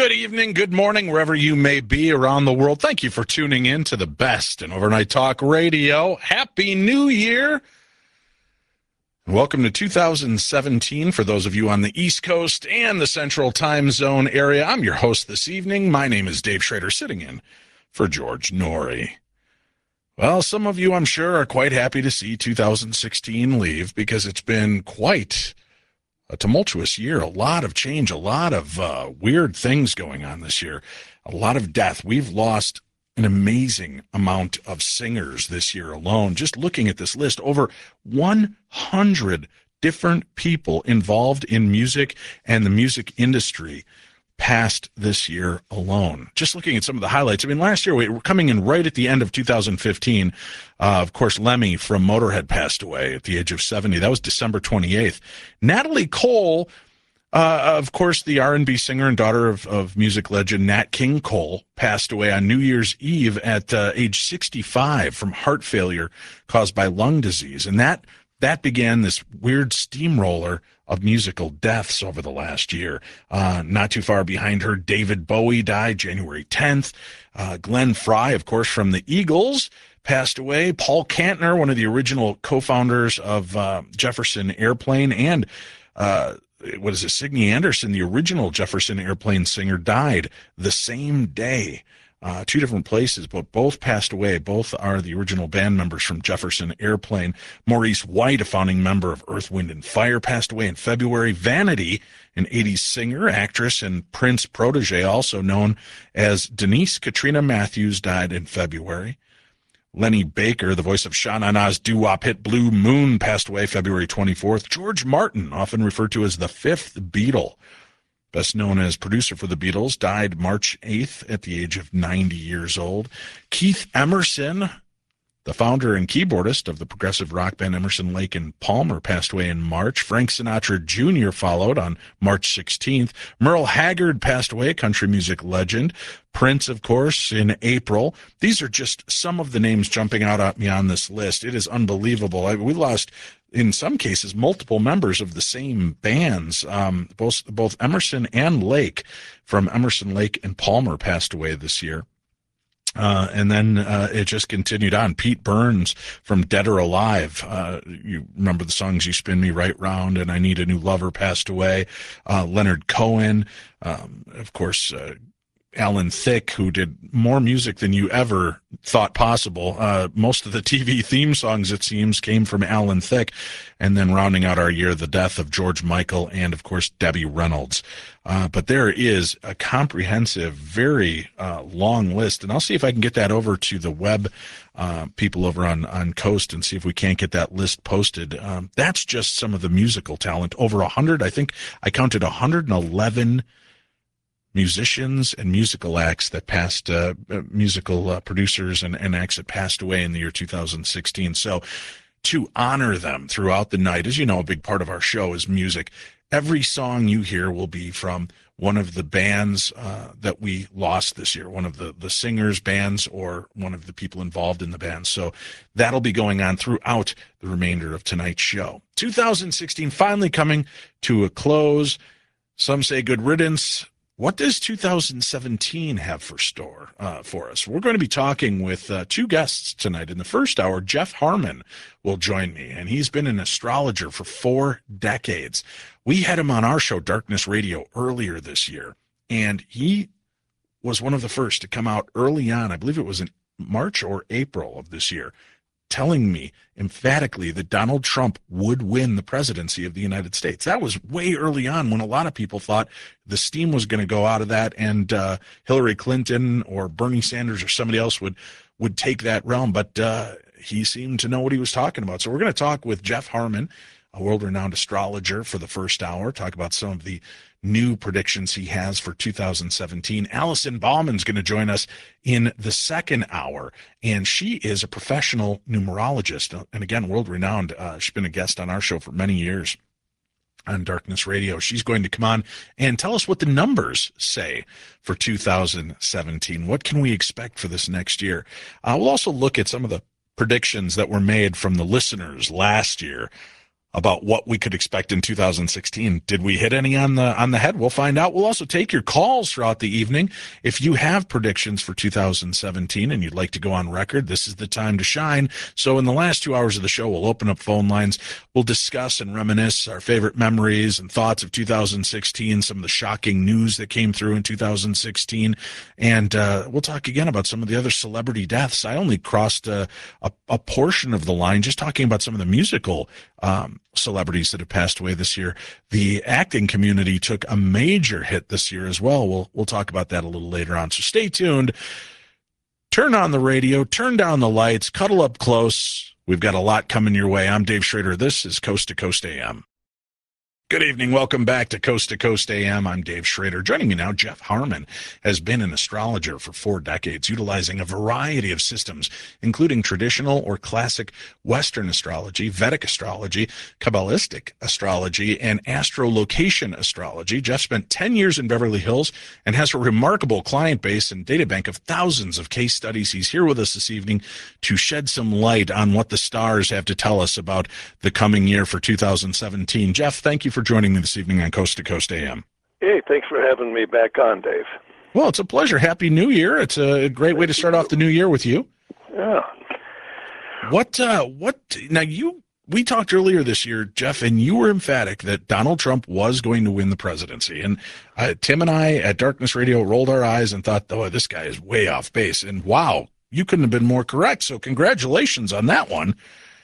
Good evening, good morning, wherever you may be around the world. Thank you for tuning in to the best in overnight talk radio. Happy New Year. Welcome to 2017 for those of you on the East Coast and the Central Time Zone area. I'm your host this evening. My name is Dave Schrader, sitting in for George Norrie. Well, some of you, I'm sure, are quite happy to see 2016 leave because it's been quite a tumultuous year, a lot of change, a lot of weird things going on this year, a lot of death. We've lost an amazing amount of singers this year alone. Just looking at this list, over 100 different people involved in music and the music industry passed this year alone. Just looking at some of the highlights. I mean, last year, we were coming in right at the end of 2015. Of course, Lemmy from Motorhead passed away at the age of 70. That was December 28th. Natalie Cole, of course, the R&B singer and daughter of music legend Nat King Cole, passed away on New Year's Eve at age 65 from heart failure caused by lung disease. And that began this weird steamroller of musical deaths over the last year. Not too far behind her, David Bowie died January 10th. Glenn Frey, of course, from the Eagles, passed away. Paul Kantner, one of the original co-founders of Jefferson Airplane, and Signe Anderson, the original Jefferson Airplane singer, died the same day. Two different places, but both passed away. Both are the original band members from Jefferson Airplane. Maurice White, a founding member of Earth, Wind, and Fire, passed away in February. Vanity, an 80s singer, actress, and Prince protege, also known as Denise Katrina Matthews, died in February. Lenny Baker, the voice of Sha Na Na's doo-wop hit Blue Moon, passed away February 24th. George Martin, often referred to as the fifth Beatle, best known as producer for the Beatles, died March 8th at the age of 90 years old. Keith Emerson, the founder and keyboardist of the progressive rock band Emerson, Lake and Palmer, passed away in March. Frank Sinatra Jr. followed on March 16th. Merle Haggard passed away, country music legend. Prince, of course, in April. These are just some of the names jumping out at me on this list. It is unbelievable. We lost, in some cases, multiple members of the same bands. Both Emerson and Lake from Emerson, Lake and Palmer passed away this year. And then it just continued on. Pete Burns from Dead or Alive. You remember the songs You Spin Me Right Round and I Need a New Lover, passed away. Leonard Cohen, of course, Alan Thicke, who did more music than you ever thought possible. Most of the TV theme songs, it seems, came from Alan Thicke. And then rounding out our year, the death of George Michael and, of course, Debbie Reynolds. But there is a comprehensive, very long list. And I'll see if I can get that over to the web people over on Coast and see if we can't get that list posted. That's just some of the musical talent. Over 100, I think I counted 111 musicians and musical acts that passed, musical producers and acts that passed away in the year 2016. So to honor them throughout the night, as you know, a big part of our show is music. Every song you hear will be from one of the bands that we lost this year, one of the singers' bands or one of the people involved in the band. So that'll be going on throughout the remainder of tonight's show. 2016 finally coming to a close. Some say good riddance. What does 2017 have for us? We're going to be talking with two guests tonight. In the first hour, Jeff Harmon will join me, and he's been an astrologer for 4 decades. We had him on our show, Darkness Radio, earlier this year, and he was one of the first to come out early on. I believe it was in March or April of this year, telling me emphatically that Donald Trump would win the presidency of the United States. That was way early on when a lot of people thought the steam was going to go out of that and Hillary Clinton or Bernie Sanders or somebody else would take that realm. But he seemed to know what he was talking about. So we're going to talk with Jeff Harmon, a world-renowned astrologer, for the first hour, talk about some of the new predictions he has for 2017. Allison Bauman's going to join us in the second hour, and she is a professional numerologist, and again, world-renowned. She's been a guest on our show for many years on Darkness Radio. She's going to come on and tell us what the numbers say for 2017. What can we expect for this next year? We'll also look at some of the predictions that were made from the listeners last year. about what we could expect in 2016. Did we hit any on the head? We'll find out. We'll also take your calls throughout the evening. If you have predictions for 2017 and you'd like to go on record, this is the time to shine. So in the last 2 hours of the show, we'll open up phone lines. We'll discuss and reminisce our favorite memories and thoughts of 2016, some of the shocking news that came through in 2016, and we'll talk again about some of the other celebrity deaths. I only crossed a portion of the line just talking about some of the musical celebrities that have passed away this year. The acting community took a major hit this year as well. We'll talk about that a little later on. So stay tuned. Turn on the radio, turn down the lights, cuddle up close. We've got a lot coming your way. I'm Dave Schrader. This is Coast to Coast AM. Good evening. Welcome back to Coast AM. I'm Dave Schrader. Joining me now, Jeff Harmon has been an astrologer for 4 decades, utilizing a variety of systems, including traditional or classic Western astrology, Vedic astrology, Kabbalistic astrology, and astrolocation astrology. Jeff spent 10 years in Beverly Hills and has a remarkable client base and databank of thousands of case studies. He's here with us this evening to shed some light on what the stars have to tell us about the coming year for 2017. Jeff, thank you for joining me this evening on Coast to Coast AM. Hey, thanks for having me back on, Dave. Well, it's a pleasure. Happy New Year. It's a great way to start off the new year with you. Yeah. We talked earlier this year, Jeff, and you were emphatic that Donald Trump was going to win the presidency. And Tim and I at Darkness Radio rolled our eyes and thought, oh, this guy is way off base. And wow, you couldn't have been more correct. So congratulations on that one.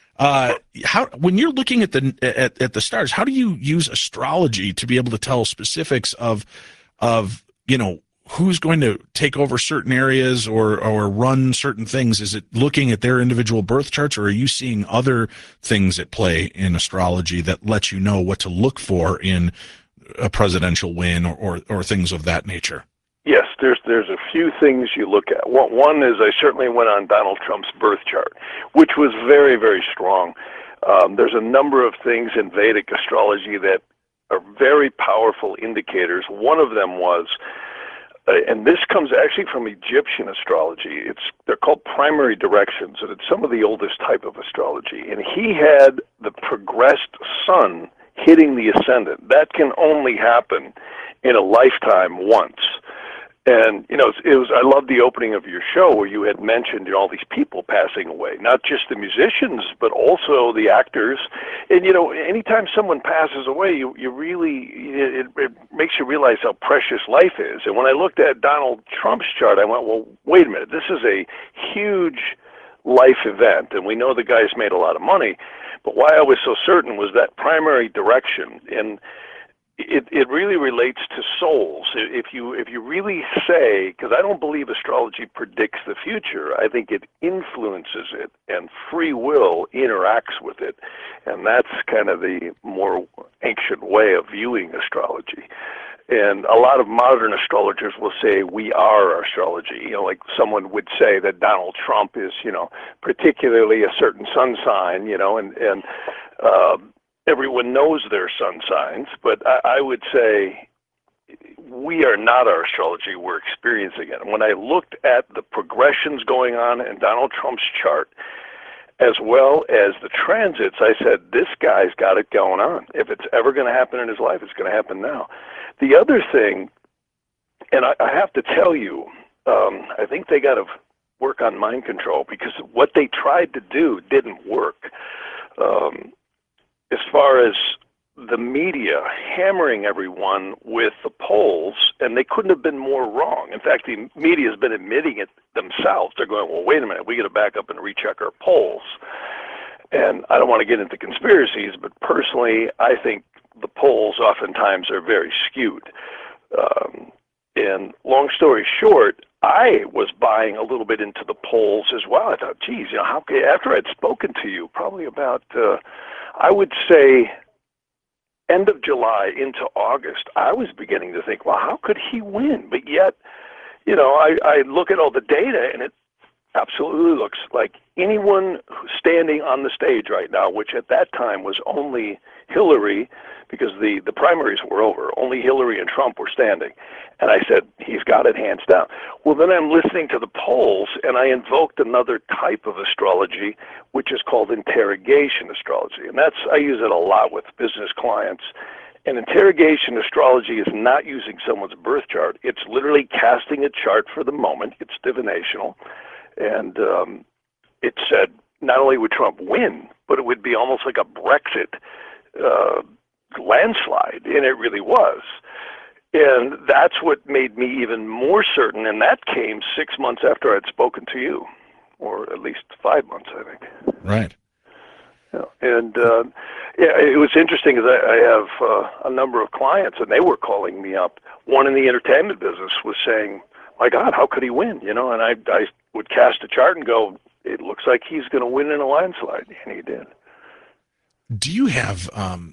When you're looking at the stars, how do you use astrology to be able to tell specifics of who's going to take over certain areas or run certain things? Is it looking at their individual birth charts, or are you seeing other things at play in astrology that let you know what to look for in a presidential win or things of that nature? Yes, there's a few things you look at. One is I certainly went on Donald Trump's birth chart, which was very, very strong. There's a number of things in Vedic astrology that are very powerful indicators. One of them was, and this comes actually from Egyptian astrology, they're called primary directions, and it's some of the oldest type of astrology. And he had the progressed sun hitting the ascendant. That can only happen in a lifetime once. And, I love the opening of your show where you had mentioned all these people passing away, not just the musicians, but also the actors. And, anytime someone passes away, it makes you realize how precious life is. And when I looked at Donald Trump's chart, I went, well, wait a minute, this is a huge life event. And we know the guy's made a lot of money. But why I was so certain was that primary direction. And it really relates to souls. If you really say, because I don't believe astrology predicts the future, I think it influences it, and free will interacts with it, and that's kind of the more ancient way of viewing astrology. And a lot of modern astrologers will say we are our astrology. Like someone would say that Donald Trump is, particularly a certain sun sign, and everyone knows their sun signs, but I would say we are not our astrology, we're experiencing it. And when I looked at the progressions going on in Donald Trump's chart, as well as the transits, I said, this guy's got it going on. If it's ever going to happen in his life, it's going to happen now. The other thing, and I have to tell you, I think they got to work on mind control, because what they tried to do didn't work. As far as the media hammering everyone with the polls, and they couldn't have been more wrong. In fact, the media has been admitting it themselves. They're going, well, wait a minute, we got to back up and recheck our polls. And I don't want to get into conspiracies, but personally, I think the polls oftentimes are very skewed. And long story short, I was buying a little bit into the polls as well. I thought, geez, how could, after I'd spoken to you, probably about, I would say, end of July into August, I was beginning to think, well, how could he win? But yet, I look at all the data, and it absolutely looks like anyone standing on the stage right now, which at that time was only Hillary, because the primaries were over. Only Hillary and Trump were standing. And I said, he's got it hands down. Well, then I'm listening to the polls, and I invoked another type of astrology, which is called interrogation astrology. And I use it a lot with business clients. And interrogation astrology is not using someone's birth chart. It's literally casting a chart for the moment. It's divinational. And it said not only would Trump win, but it would be almost like a Brexit landslide, and it really was. And that's what made me even more certain, and that came 6 months after I'd spoken to you, or at least 5 months, I think. Right. Yeah. And it was interesting because I have a number of clients, and they were calling me up. One in the entertainment business was saying, my God, how could he win? And I would cast a chart and go, it looks like he's going to win in a landslide, and he did. Do you have,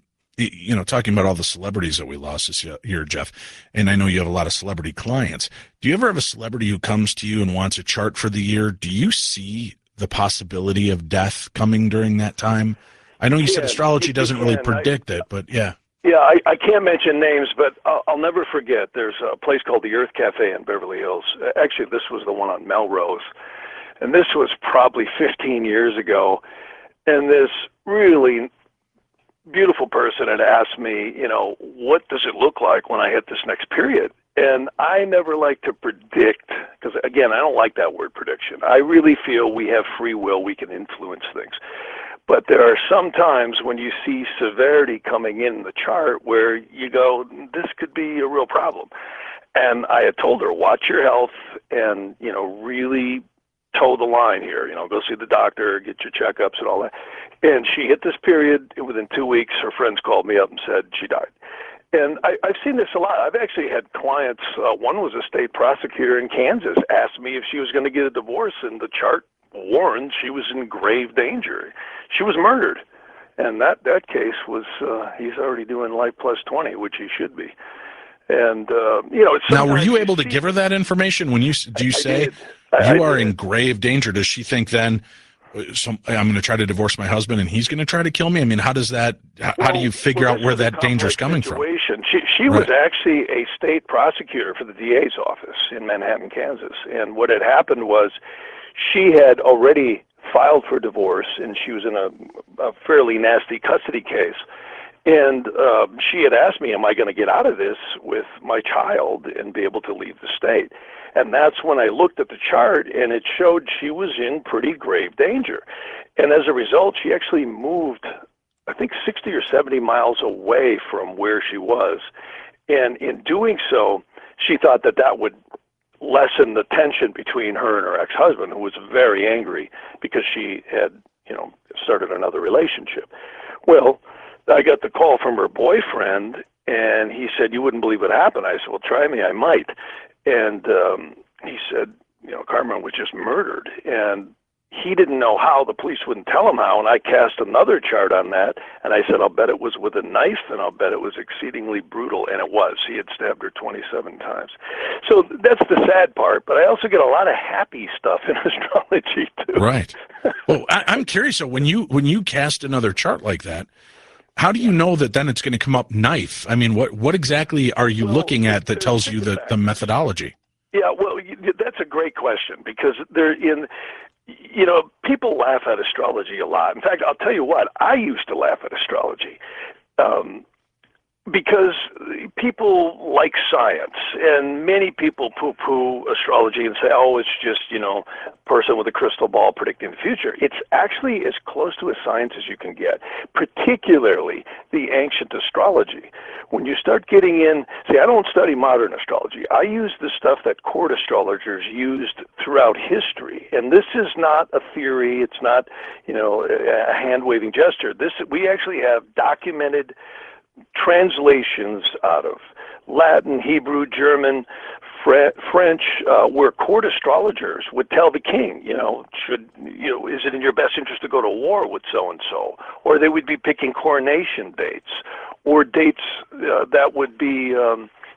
talking about all the celebrities that we lost this year, Jeff, and I know you have a lot of celebrity clients. Do you ever have a celebrity who comes to you and wants a chart for the year? Do you see the possibility of death coming during that time? I know you said astrology doesn't really predict it, but yeah. Yeah, I can't mention names, but I'll never forget. There's a place called the Earth Cafe in Beverly Hills. Actually, this was the one on Melrose. And this was probably 15 years ago. And this really beautiful person had asked me, what does it look like when I hit this next period? And I never like to predict, because again, I don't like that word prediction. I really feel we have free will, we can influence things. But there are some times when you see severity coming in the chart where you go, this could be a real problem. And I had told her, watch your health and, really toe the line here. Go see the doctor, get your checkups and all that. And she hit this period. Within 2 weeks, her friends called me up and said she died. And I've seen this a lot. I've actually had clients, one was a state prosecutor in Kansas, asked me if she was going to get a divorce, and the chart warned she was in grave danger. She was murdered. And that case was, he's already doing life plus 20, which he should be. And, now, were you able to give her that information when you say you are in grave danger? Does she think then, I'm going to try to divorce my husband and he's going to try to kill me? I mean, how does that, how do you figure out where that danger is coming from? She was actually a state prosecutor for the DA's office in Manhattan, Kansas. And what had happened was she had already filed for divorce, and she was in a fairly nasty custody case. And she had asked me, am I going to get out of this with my child and be able to leave the state? And that's when I looked at the chart, and it showed she was in pretty grave danger. And as a result, she actually moved, I think, 60 or 70 miles away from where she was. And in doing so, she thought that would lessen the tension between her and her ex-husband, who was very angry because she had, started another relationship. Well, I got the call from her boyfriend, and he said, you wouldn't believe what happened. I said, well, try me, I might. And he said, Carmen was just murdered. And he didn't know how. The police wouldn't tell him how. And I cast another chart on that. And I said, I'll bet it was with a knife, and I'll bet it was exceedingly brutal. And it was. He had stabbed her 27 times. So that's the sad part. But I also get a lot of happy stuff in astrology, too. Right. Well, I'm curious. So when you cast another chart like that, how do you know that then it's going to come up knife? I mean, what exactly are you looking at that tells you the methodology? Yeah, well, that's a great question, because people laugh at astrology a lot. In fact, I'll tell you what, I used to laugh at astrology because people like science, and many people poo-poo astrology and say, oh, it's just, a person with a crystal ball predicting the future. It's actually as close to a science as you can get, particularly the ancient astrology. When you start getting in, I don't study modern astrology. I use the stuff that court astrologers used throughout history. And this is not a theory. It's not, a hand-waving gesture. We actually have documented translations out of Latin, Hebrew, German, French, where court astrologers would tell the king, is it in your best interest to go to war with so-and-so? Or they would be picking coronation dates, or dates that would be,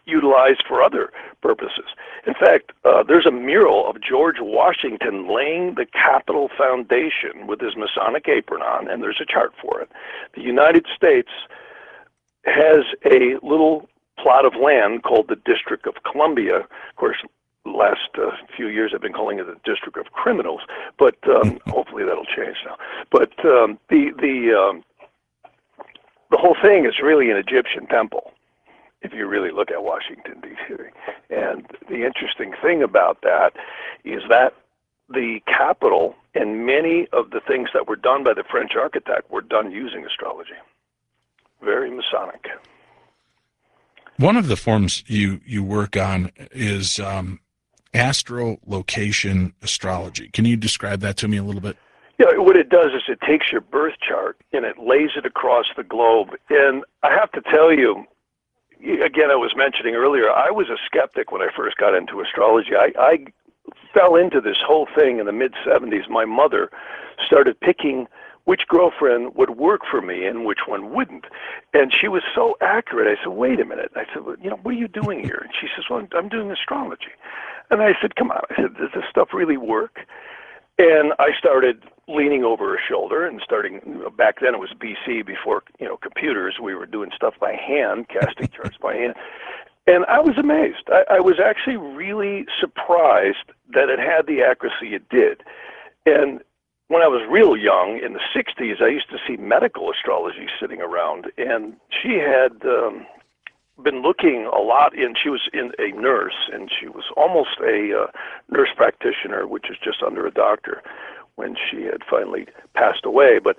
utilized for other purposes. In fact, there's a mural of George Washington laying the Capitol foundation with his Masonic apron on, and there's a chart for it. The United States has a little plot of land called the District of Columbia. Of course, the last few years I've been calling it the District of Criminals, but hopefully that'll change now. But the whole thing is really an Egyptian temple, if you really look at Washington, D.C. And the interesting thing about that is that the Capitol and many of the things that were done by the French architect were done using astrology. Very Masonic. One of the forms you work on is astrolocation astrology. Can you describe that to me a little bit? Yeah, what it does is it takes your birth chart and it lays it across the globe. And I have to tell you, again, I was mentioning earlier, I was a skeptic when I first got into astrology. I fell into this whole thing in the mid-'70s. My mother started picking which girlfriend would work for me and which one wouldn't. And she was so accurate. I said, wait a minute. I said, well, what are you doing here? And she says, well, I'm doing astrology. And I said, come on. I said, does this stuff really work? And I started leaning over her shoulder and back then it was BC, before, computers. We were doing stuff by hand, casting charts by hand. And I was amazed. I was actually really surprised that it had the accuracy it did. And when I was real young, in the 60s, I used to see medical astrology sitting around, and she had been looking a lot she was a nurse, and she was almost a nurse practitioner, which is just under a doctor, when she had finally passed away. But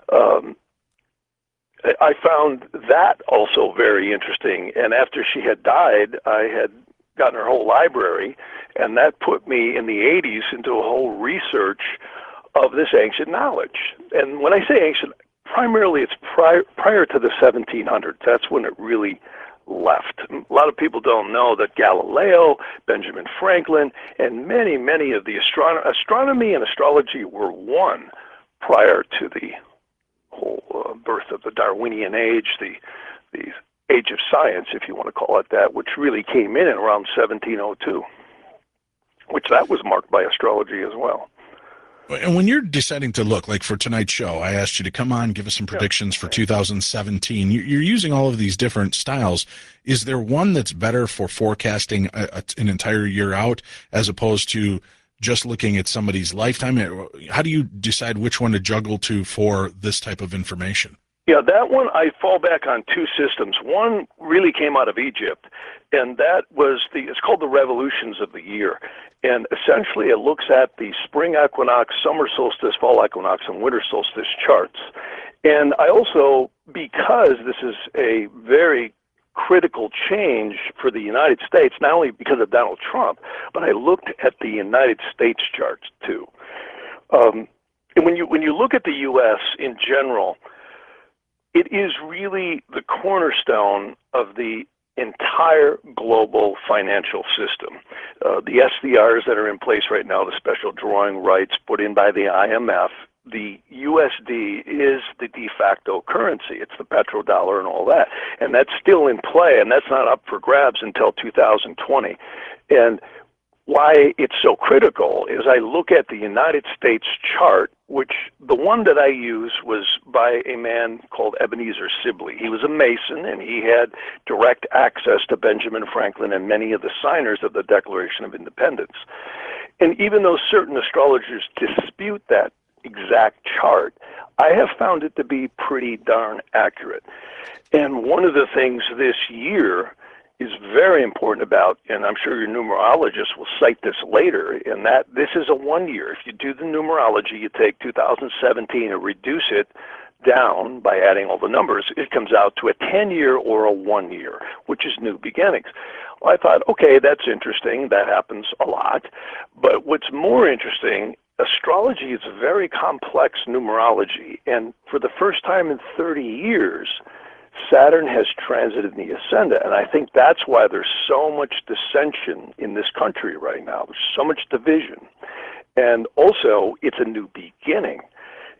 I found that also very interesting, and after she had died, I had gotten her whole library, and that put me in the 80s into a whole research of this ancient knowledge. And when I say ancient, primarily it's prior to the 1700s. That's when it really left. A lot of people don't know that Galileo, Benjamin Franklin, and many, many of the astronomy and astrology were one prior to the whole birth of the Darwinian age, the age of science, if you want to call it that, which really came in around 1702, which that was marked by astrology as well. And when you're deciding to look, like for tonight's show, I asked you to come on, give us some predictions for 2017. You're using all of these different styles. Is there one that's better for forecasting an entire year out as opposed to just looking at somebody's lifetime? How do you decide which one to juggle to for this type of information? Yeah, that one I fall back on two systems. One really came out of Egypt, and that was it's called the revolutions of the year. And essentially it looks at the spring equinox, summer solstice, fall equinox, and winter solstice charts. And I also, because this is a very critical change for the United States, not only because of Donald Trump, but I looked at the United States charts too. And when you look at the U.S. in general, it is really the cornerstone of the entire global financial system. The SDRs that are in place right now, the special drawing rights put in by the IMF, the USD is the de facto currency. It's the petrodollar and all that. And that's still in play, and that's not up for grabs until 2020. And why it's so critical is I look at the United States chart, which the one that I use was by a man called Ebenezer Sibley. He was a Mason, and he had direct access to Benjamin Franklin and many of the signers of the Declaration of Independence. And even though certain astrologers dispute that exact chart, I have found it to be pretty darn accurate. And one of the things this year is very important about, and I'm sure your numerologist will cite this later, in that this is a 1 year. If you do the numerology, you take 2017 and reduce it down by adding all the numbers, it comes out to a 10-year or a 1 year, which is new beginnings. Well, I thought, okay, that's interesting. That happens a lot. But what's more interesting, astrology is a very complex numerology, and for the first time in 30 years, Saturn has transited in the ascendant, and I think that's why there's so much dissension in this country right now. There's so much division. And also, it's a new beginning.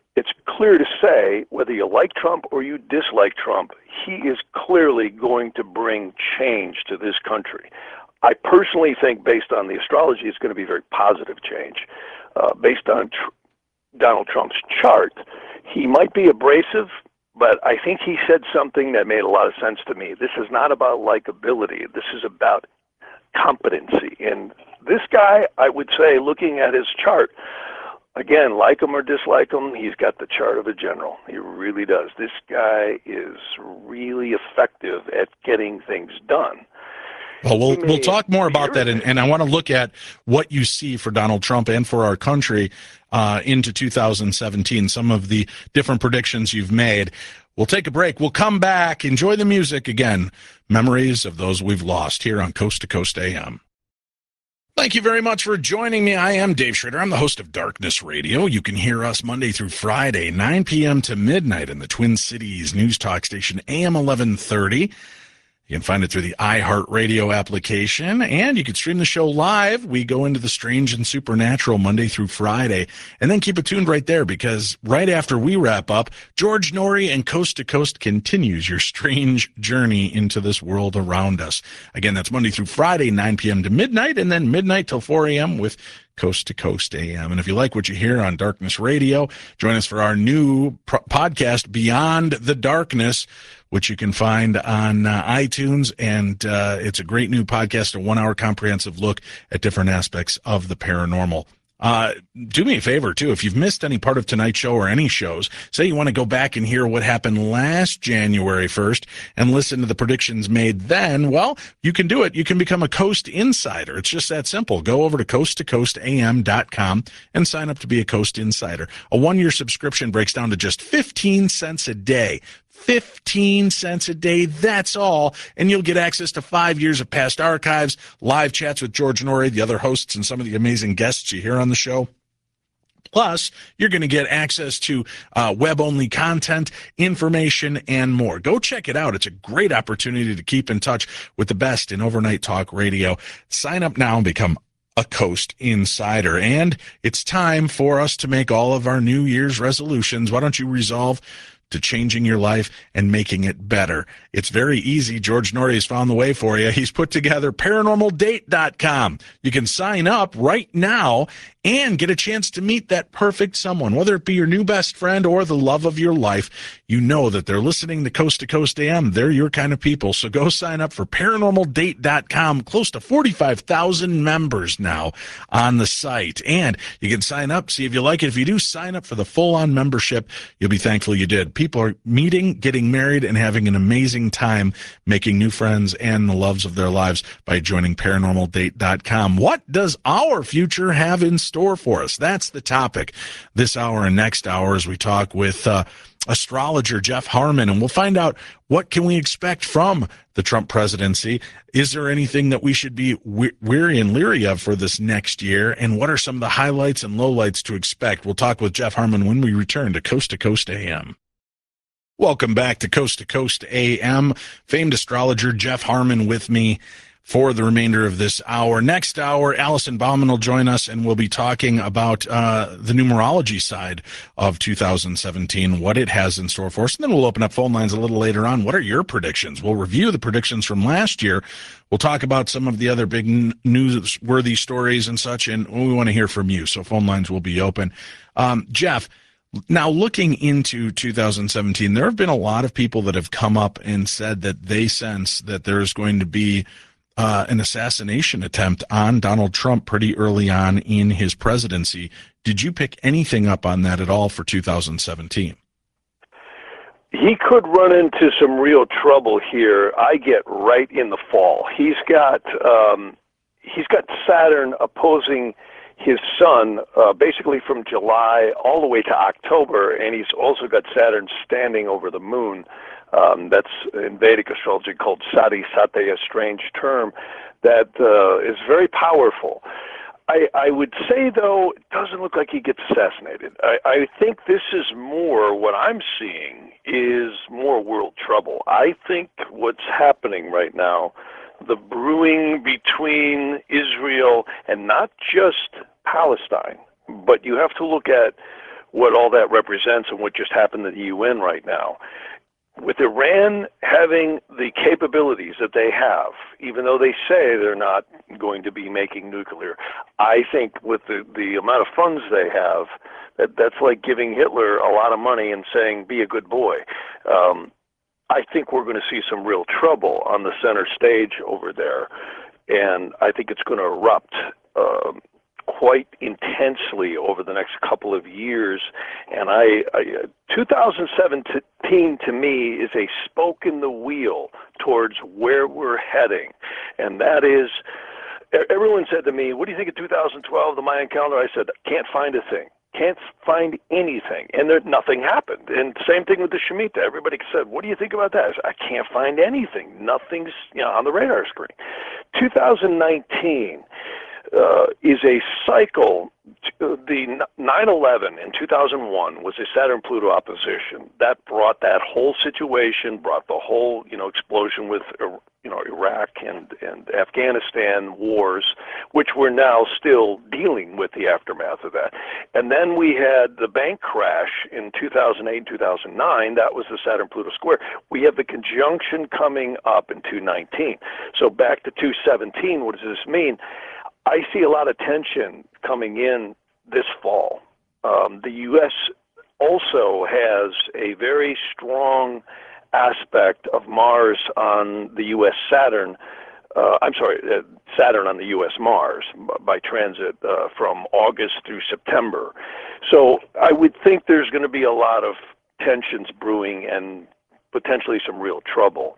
it's clear to say, whether you like Trump or you dislike Trump, he is clearly going to bring change to this country. I personally think, based on the astrology, it's going to be very positive change. Based on Donald Trump's chart, he might be abrasive, but I think he said something that made a lot of sense to me. This is not about likability. This is about competency. And this guy, I would say, looking at his chart, again, like him or dislike him, he's got the chart of a general. He really does. This guy is really effective at getting things done. Well, we'll talk more about that, and I want to look at what you see for Donald Trump and for our country into 2017, some of the different predictions you've made. We'll take a break. We'll come back, enjoy the music again, memories of those we've lost here on Coast to Coast AM. Thank you very much for joining me. I am Dave Schrader. I'm the host of Darkness Radio. You can hear us Monday through Friday, 9 p.m. to midnight in the Twin Cities news talk station AM 1130. You can find it through the iHeartRadio application, and you can stream the show live. We go into the strange and supernatural Monday through Friday, and then keep it tuned right there, because right after we wrap up, George Noory and Coast to Coast continues your strange journey into this world around us. Again, that's Monday through Friday, 9 p.m. to midnight, and then midnight till 4 a.m. with Coast to Coast AM. And if you like what you hear on Darkness Radio, join us for our new podcast, Beyond the Darkness, which you can find on iTunes. And it's a great new podcast, a 1-hour comprehensive look at different aspects of the paranormal. Do me a favor, too. If you've missed any part of tonight's show or any shows, say you want to go back and hear what happened last January 1st and listen to the predictions made then, well, you can do it. You can become a Coast Insider. It's just that simple. Go over to coasttocoastam.com and sign up to be a Coast Insider. A 1-year subscription breaks down to just 15 cents a day. 15 cents a day, that's all, and you'll get access to 5 years of past archives, live chats with George Noory, the other hosts, and some of the amazing guests you hear on the show. Plus, you're going to get access to web-only content, information, and more. Go check it out. It's a great opportunity to keep in touch with the best in overnight talk radio. Sign up now and become a Coast Insider. And it's time for us to make all of our New Year's resolutions. Why don't you resolve to changing your life and making it better? It's very easy. George Noory has found the way for you. He's put together paranormaldate.com. You can sign up right now and get a chance to meet that perfect someone, whether it be your new best friend or the love of your life. You know that they're listening to Coast AM. They're your kind of people. So go sign up for paranormaldate.com. Close to 45,000 members now on the site. And you can sign up, see if you like it. If you do sign up for the full-on membership, you'll be thankful you did. People are meeting, getting married, and having an amazing time making new friends and the loves of their lives by joining paranormaldate.com. What does our future have in store for us? That's the topic this hour and next hour as we talk with astrologer Jeff Harmon, and we'll find out what can we expect from the Trump presidency. Is there anything that we should be weary and leery of for this next year, and what are some of the highlights and lowlights to expect? We'll talk with Jeff Harmon when we return to Coast AM. Welcome back to Coast AM. Famed astrologer Jeff Harmon with me for the remainder of this hour. Next hour, Allison Bauman will join us, and we'll be talking about the numerology side of 2017, what it has in store for us. And then we'll open up phone lines a little later on. What are your predictions? We'll review the predictions from last year. We'll talk about some of the other big newsworthy stories and such, and we want to hear from you. So phone lines will be open. Jeff, now looking into 2017, there have been a lot of people that have come up and said that they sense that there's going to be an assassination attempt on Donald Trump pretty early on in his presidency. Did you pick anything up on that at all for 2017? He could run into some real trouble here. I get right in the fall. He's got Saturn opposing his sun basically from July all the way to October, and he's also got Saturn standing over the moon. That's in Vedic astrology called Sati Sate, a strange term that is very powerful. I would say, though, it doesn't look like he gets assassinated. I think this is more, what I'm seeing is more world trouble. I think what's happening right now, the brewing between Israel and not just Palestine, but you have to look at what all that represents and what just happened in the UN right now. With Iran having the capabilities that they have, even though they say they're not going to be making nuclear, I think with the amount of funds they have, that's like giving Hitler a lot of money and saying, be a good boy. I think we're going to see some real trouble on the center stage over there, and I think it's going to erupt quite intensely over the next couple of years. And 2017 to me is a spoke in the wheel towards where we're heading. And that is, everyone said to me, what do you think of 2012, the Mayan calendar? I said, can't find a thing. Can't find anything. And nothing happened. And same thing with the Shemitah. Everybody said, what do you think about that? I said, I can't find anything. Nothing's on the radar screen. 2019 is a cycle. The 9/11 in 2001 was a Saturn-Pluto opposition. That brought that whole situation, brought the whole explosion with Iraq and Afghanistan wars, which we're now still dealing with the aftermath of that. And then we had the bank crash in 2008 and 2009. That was the Saturn-Pluto square. We have the conjunction coming up in 2019. So back to 2017, what does this mean? I see a lot of tension coming in this fall. The U.S. also has a very strong aspect of Mars on the U.S. Saturn. Saturn on the U.S. Mars by transit from August through September. So I would think there's going to be a lot of tensions brewing and potentially some real trouble.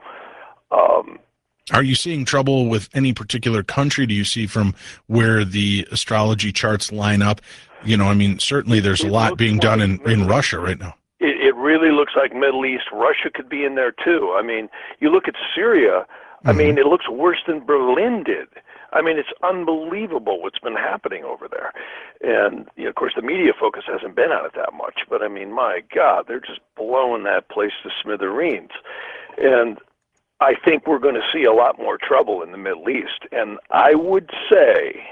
Are you seeing trouble with any particular country? Do you see from where the astrology charts line up? Certainly there's a lot being done in Russia right now. It really looks like Middle East. Russia could be in there too. You look at Syria, it looks worse than Berlin did. It's unbelievable what's been happening over there. And, of course, the media focus hasn't been on it that much. But, my God, they're just blowing that place to smithereens. And I think we're going to see a lot more trouble in the Middle East. And I would say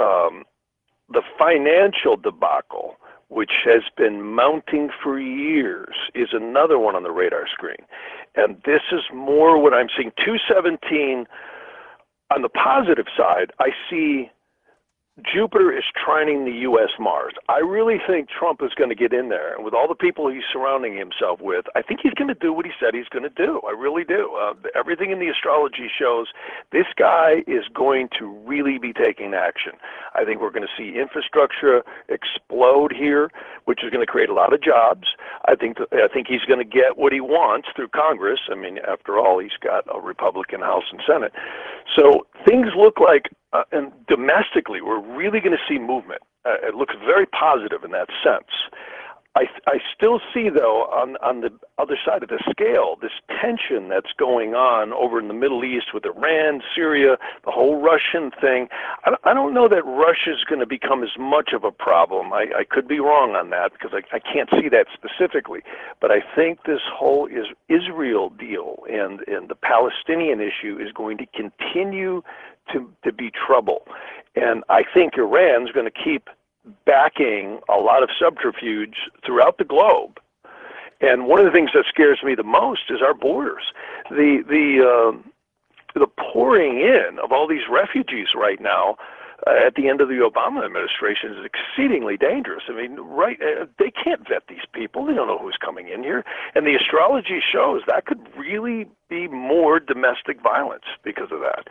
the financial debacle, which has been mounting for years, is another one on the radar screen. And this is more what I'm seeing. 217, on the positive side, I see Jupiter is trining the U.S. Mars. I really think Trump is going to get in there. And with all the people he's surrounding himself with, I think he's going to do what he said he's going to do. I really do. Everything in the astrology shows this guy is going to really be taking action. I think we're going to see infrastructure explode here, which is going to create a lot of jobs. I think he's going to get what he wants through Congress. After all, he's got a Republican House and Senate. So things look like, and domestically, we're really going to see movement. It looks very positive in that sense. I still see, though, on the other side of the scale, this tension that's going on over in the Middle East with Iran, Syria, the whole Russian thing. I don't know that Russia's going to become as much of a problem. I could be wrong on that because I can't see that specifically. But I think this whole Israel deal and the Palestinian issue is going to continue to be trouble. And I think Iran's going to keep backing a lot of subterfuge throughout the globe. And one of the things that scares me the most is our borders. The pouring in of all these refugees right now at the end of the Obama administration is exceedingly dangerous. They can't vet these people. They don't know who's coming in here. And the astrology shows that could really be more domestic violence because of that.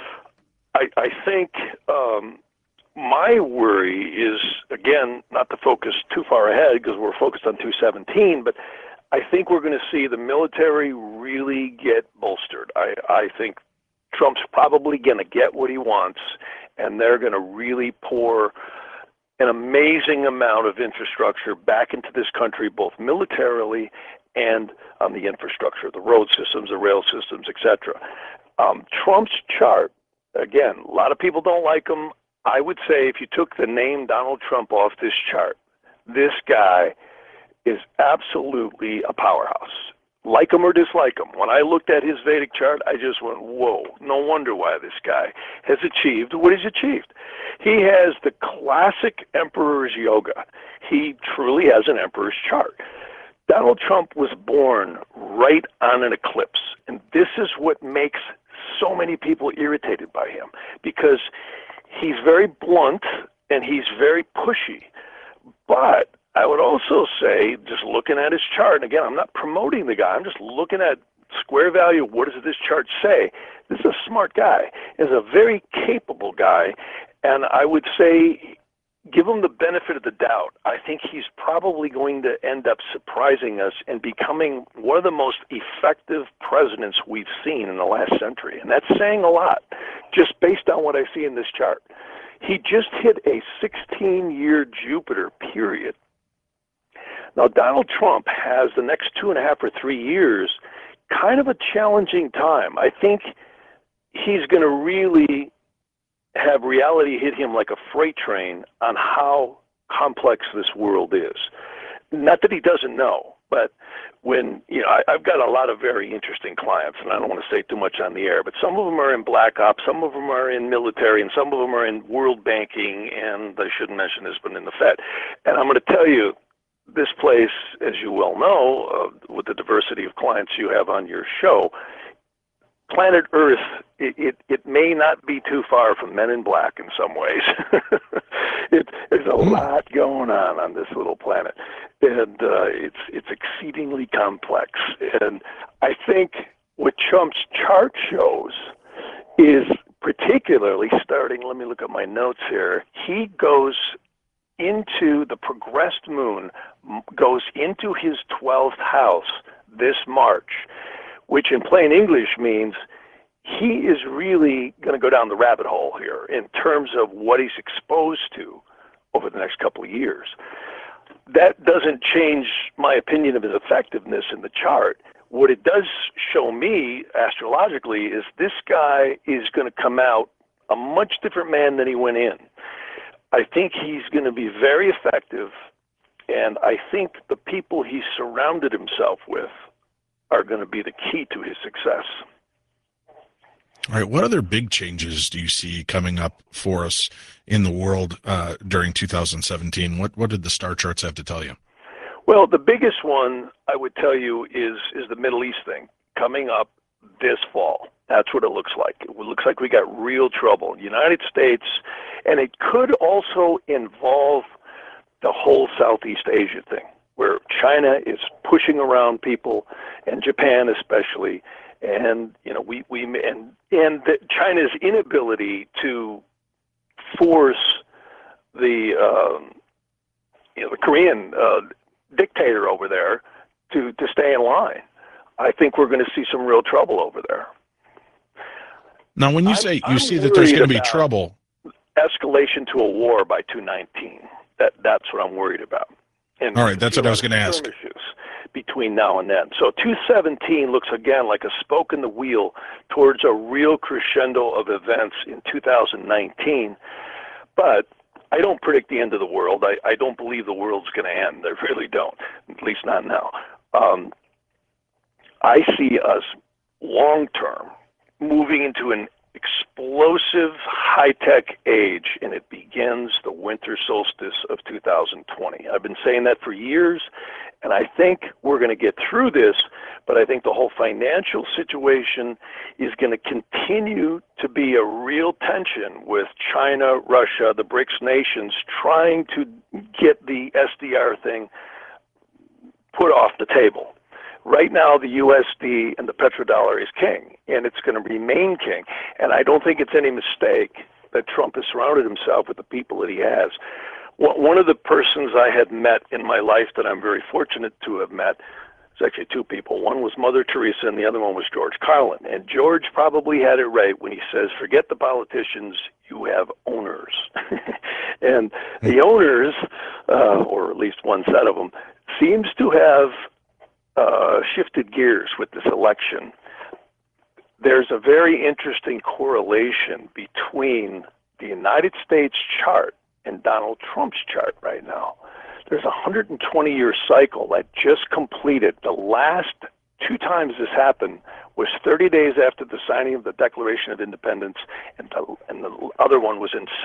I think my worry is, again, not to focus too far ahead because we're focused on 217, but I think we're going to see the military really get bolstered. I think Trump's probably going to get what he wants, and they're going to really pour an amazing amount of infrastructure back into this country, both militarily and on the infrastructure, the road systems, the rail systems, etc. Trump's chart, again, a lot of people don't like him. I would say if you took the name Donald Trump off this chart, this guy is absolutely a powerhouse. like him or dislike him, when I looked at his Vedic chart, I just went, whoa, no wonder why this guy has achieved what he's achieved. He has the classic emperor's yoga. He truly has an emperor's chart. Donald Trump was born right on an eclipse, and this is what makes so many people irritated by him, because he's very blunt and he's very pushy. But I would also say, just looking at his chart, and again, I'm not promoting the guy, I'm just looking at square value, what does this chart say? This is a smart guy. He's a very capable guy, and I would say give him the benefit of the doubt. I think he's probably going to end up surprising us and becoming one of the most effective presidents we've seen in the last century. And that's saying a lot, just based on what I see in this chart. He just hit a 16-year Jupiter period. Now, Donald Trump has the next 2.5 or 3 years kind of a challenging time. I think he's going to really have reality hit him like a freight train on how complex this world is. Not that he doesn't know, but when, I've got a lot of very interesting clients, and I don't want to say too much on the air, but some of them are in Black Ops, some of them are in military, and some of them are in world banking, and I shouldn't mention this, but in the Fed. And I'm going to tell you, this place, as you well know, with the diversity of clients you have on your show, planet Earth, it may not be too far from Men in Black in some ways. There's a lot going on this little planet, and it's exceedingly complex. And I think what Trump's chart shows is particularly starting, let me look at my notes here, he goes into the progressed moon, goes into his 12th house this March, which in plain English means he is really going to go down the rabbit hole here in terms of what he's exposed to over the next couple of years. That doesn't change my opinion of his effectiveness in the chart. What it does show me astrologically is this guy is going to come out a much different man than he went in. I think he's going to be very effective, and I think the people he surrounded himself with are going to be the key to his success. All right. What other big changes do you see coming up for us in the world during 2017? What did the star charts have to tell you? Well, the biggest one I would tell you is the Middle East thing coming up this fall. That's what it looks like. It looks like we got real trouble. United States, and it could also involve the whole Southeast Asia thing, where China is pushing around people, and Japan especially, and China's inability to force the Korean dictator over there to stay in line. I think we're going to see some real trouble over there. Now, when you say you see that there's going to be trouble, escalation to a war by 2019. That's what I'm worried about. And all right, that's what I was going to ask. Between now and then. So 2017 looks again like a spoke in the wheel towards a real crescendo of events in 2019. But I don't predict the end of the world. I don't believe the world's going to end. I really don't, at least not now. I see us long-term moving into an explosive high-tech age, and it begins the winter solstice of 2020. I've been saying that for years, and I think we're going to get through this, but I think the whole financial situation is going to continue to be a real tension with China, Russia, the BRICS nations trying to get the SDR thing put off the table. Right now, the USD and the petrodollar is king, and it's going to remain king. And I don't think it's any mistake that Trump has surrounded himself with the people that he has. One of the persons I had met in my life that I'm very fortunate to have met, it's actually two people. One was Mother Teresa, and the other one was George Carlin. And George probably had it right when he says, forget the politicians, you have owners. And the owners, or at least one set of them, seems to have shifted gears with this election. There's a very interesting correlation between the United States chart and Donald Trump's chart right now. There's a 120-year cycle that just completed. The last two times this happened was 30 days after the signing of the Declaration of Independence, and the other one was in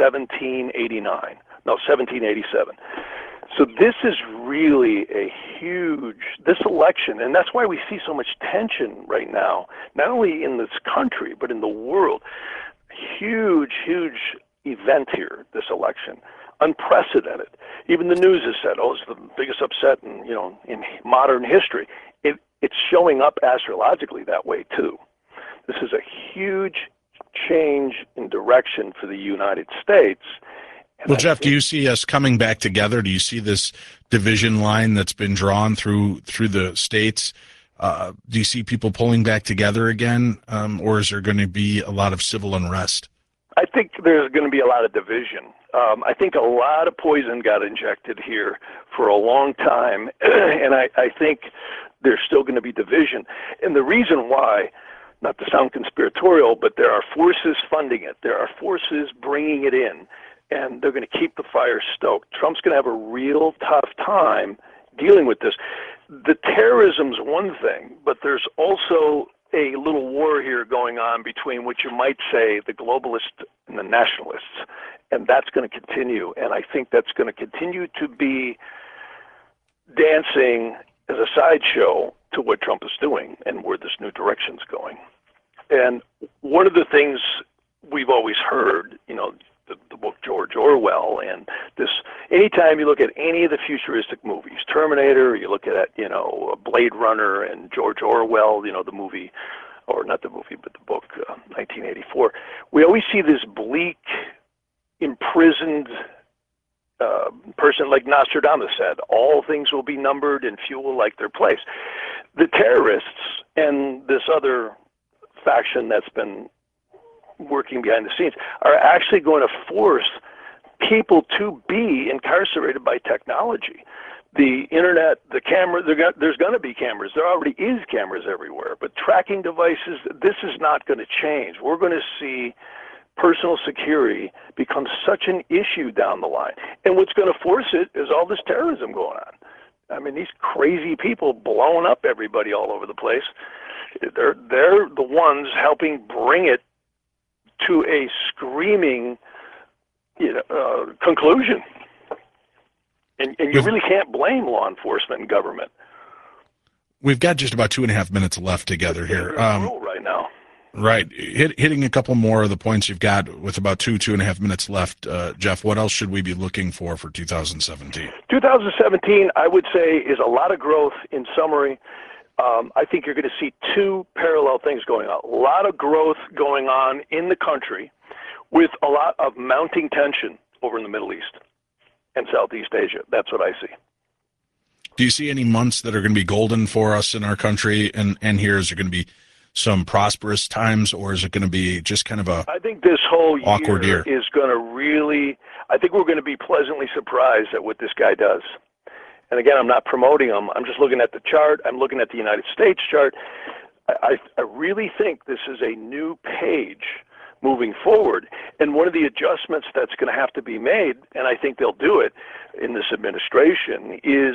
1787. So this is really this election, and that's why we see so much tension right now, not only in this country, but in the world. Huge event here, this election. Unprecedented. Even the news has said, it's the biggest upset in modern history. It's showing up astrologically that way too. This is a huge change in direction for the United States. Well, Jeff, do you see us coming back together? Do you see this division line that's been drawn through the states? Do you see people pulling back together again, or is there going to be a lot of civil unrest? I think there's going to be a lot of division. I think a lot of poison got injected here for a long time, and I think there's still going to be division. And the reason why, not to sound conspiratorial, but there are forces funding it. There are forces bringing it in, and they're going to keep the fire stoked. Trump's going to have a real tough time dealing with this. The terrorism's one thing, but there's also a little war here going on between what you might say the globalists and the nationalists, and that's going to continue. And I think that's going to continue to be dancing as a sideshow to what Trump is doing and where this new direction's going. And one of the things we've always heard, the book George Orwell, and this, anytime you look at any of the futuristic movies, Terminator, you look at, Blade Runner and George Orwell, the movie, or not the movie, but the book, 1984, we always see this bleak, imprisoned person like Nostradamus said, all things will be numbered and few will like their place. The terrorists and this other faction that's been working behind the scenes are actually going to force people to be incarcerated by technology. The internet, the camera, there's going to be cameras. There already is cameras everywhere, but tracking devices, this is not going to change. We're going to see personal security become such an issue down the line. And what's going to force it is all this terrorism going on. I mean, these crazy people blowing up everybody all over the place, they're the ones helping bring it to a screaming conclusion. And you really can't blame law enforcement and government. We've got just about 2.5 minutes left together here. Right now. Right. Hitting a couple more of the points you've got with about 2.5 minutes left. Jeff, what else should we be looking for 2017? 2017, I would say, is a lot of growth. In summary, I think you're going to see two parallel things going on. A lot of growth going on in the country with a lot of mounting tension over in the Middle East and Southeast Asia. That's what I see. Do you see any months that are going to be golden for us in our country and here? Is there going to be some prosperous times, or is it going to be just kind of I think this whole awkward year is going to really, I think we're going to be pleasantly surprised at what this guy does. And again, I'm not promoting him. I'm just looking at the chart. I'm looking at the United States chart. I really think this is a new page moving forward. And one of the adjustments that's going to have to be made, and I think they'll do it in this administration, is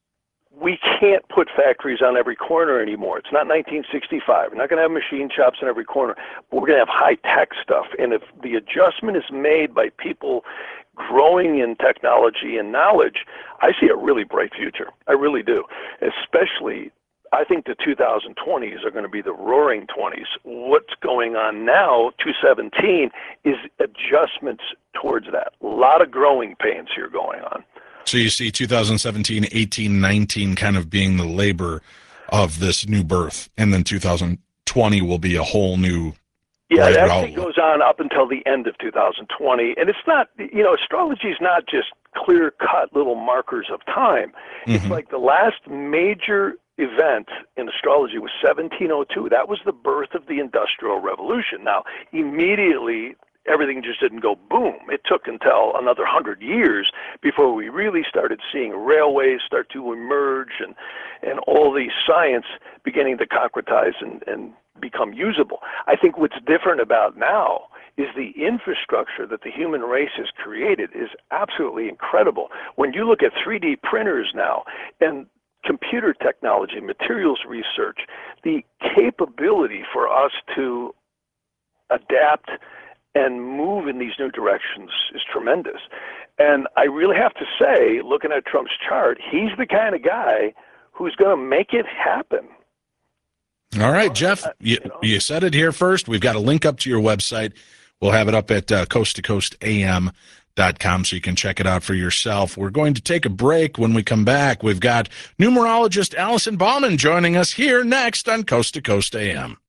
we can't put factories on every corner anymore. It's not 1965. We're not going to have machine shops in every corner. But we're going to have high-tech stuff. And if the adjustment is made by people growing in technology and knowledge, I see a really bright future. I really do. Especially, I think the 2020s are going to be the roaring 20s. What's going on now, 2017, is adjustments towards that. A lot of growing pains here going on. So you see 2017, 18, 19 kind of being the labor of this new birth, and then 2020 will be a whole new that actually goes on up until the end of 2020. And it's not, astrology is not just clear-cut little markers of time. Mm-hmm. It's like the last major event in astrology was 1702. That was the birth of the Industrial Revolution. Now, immediately, everything just didn't go boom. It took until another 100 years before we really started seeing railways start to emerge and all the science beginning to concretize and become usable. I think what's different about now is the infrastructure that the human race has created is absolutely incredible. When you look at 3D printers now, and computer technology, materials research, the capability for us to adapt and move in these new directions is tremendous. And I really have to say, looking at Trump's chart, he's the kind of guy who's going to make it happen. All right, Jeff, you said it here first. We've got a link up to your website. We'll have it up at coasttocoastam.com so you can check it out for yourself. We're going to take a break. When we come back, we've got numerologist Allison Bauman joining us here next on Coast to Coast AM.